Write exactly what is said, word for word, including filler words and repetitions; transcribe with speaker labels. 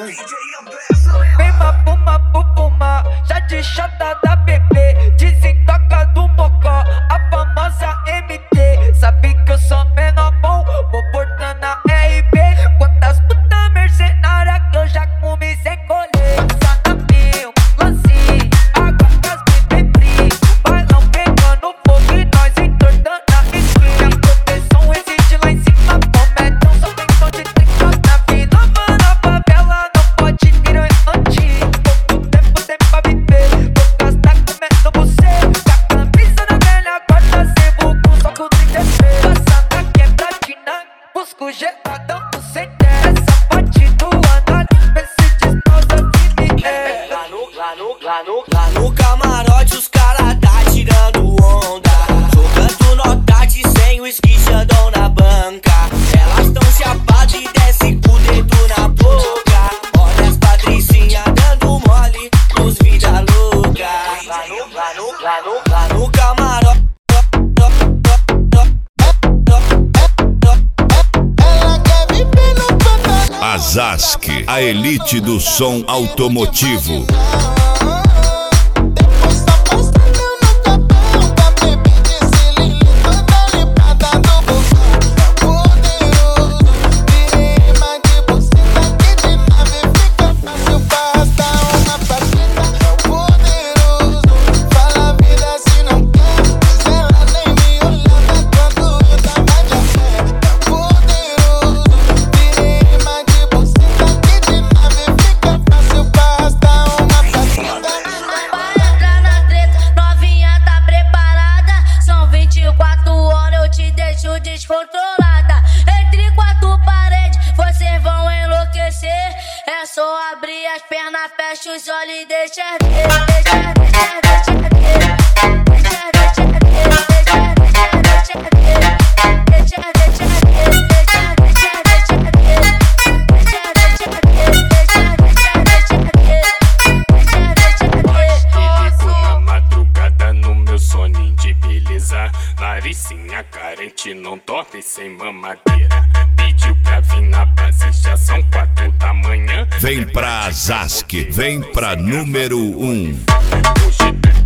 Speaker 1: Vem mapuma, pupuma, já de chata da bebê. Desentoca do mocó, a famosa M T. Sabe que eu sou menor bom, vou portando na R B. Quantas puta mercenária que eu já comi sem colher. Só na mil, lance, água das bebê. Bailão pegando fogo e nós entortando a esquina. Proteção resiste lá em cima, comédia só tem som de trinta na vida. Mano, a favela não pode vir antes. Pouco tempo tem pra viver, poucas tá comendo você. Com a camisa da velha guarda, sebo com só com trinta e três. Passa na quebradina, busco geladão no C D. Essa parte do andar, vê se destroça de mim.
Speaker 2: Lá no, lá no, lá no, lá no camarote os cara tá tirando onda. Jogando notate sem o esquichadão na banca. Elas tão chapadas e desce com o dedo na boca. Olha as patricinhas dando mole nos vida louca. Lá no, lá no, lá no, lá no camarote.
Speaker 3: A Zask, a elite do som automotivo.
Speaker 4: Descontrolada, entre quatro paredes, vocês vão enlouquecer. É só abrir as pernas, fecha os olhos e deixa ver. Deixa, deixa, deixa ver. Deixa, deixa ver. Deixa, deixa, deixa ver. Deixa, deixa ver. Deixa, deixa, deixa ver. Deixa, deixa ver. Deixa, deixa, deixa ver. Deixa, deixa ver.
Speaker 5: Me ligo na madrugada no meu soninho de beleza. Laricinha carente, não dorme sem mamadeira. Pediu pra vir na base, já são quatro da manhã.
Speaker 3: Vem pra Zask, vem pra número um.
Speaker 5: Hoje